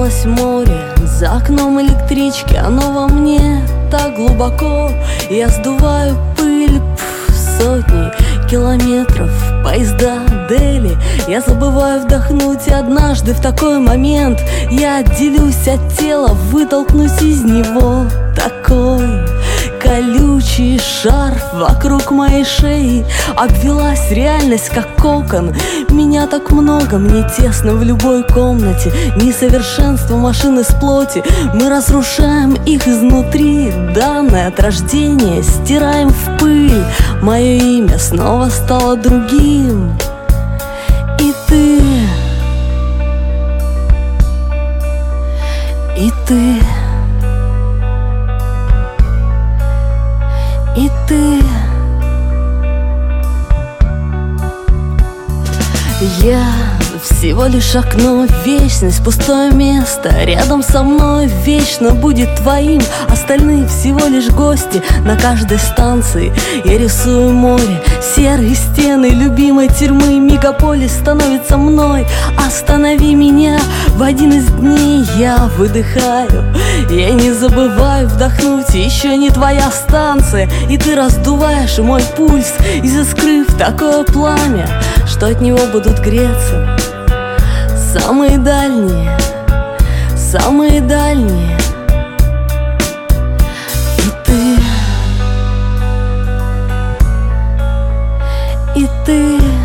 Казалось, море за окном электрички, оно во мне так глубоко. Я сдуваю пыль сотни километров, поезда, Дели. Я забываю вдохнуть, и однажды в такой момент я отделюсь от тела, вытолкнусь из него. Такой колючий шарф вокруг моей шеи, обвелась реальность как кокон. Меня так много, мне тесно в любой комнате. Несовершенство машин из плоти, мы разрушаем их изнутри. Данное от рождения стираем в пыль. Мое имя снова стало другим. И ты, и ты, и ты. Я всего лишь окно в вечность, пустое место рядом со мной вечно будет твоим. Остальные всего лишь гости на каждой станции. Я рисую море, серые стены любимой тюрьмы. Мегаполис становится мной. Останови меня в один из дней. Я выдыхаю, я не забываю вдохнуть. Еще не твоя станция, и ты раздуваешь мой пульс из искры в такое пламя, что от него будут греться самые дальние, самые дальние. И ты, и ты.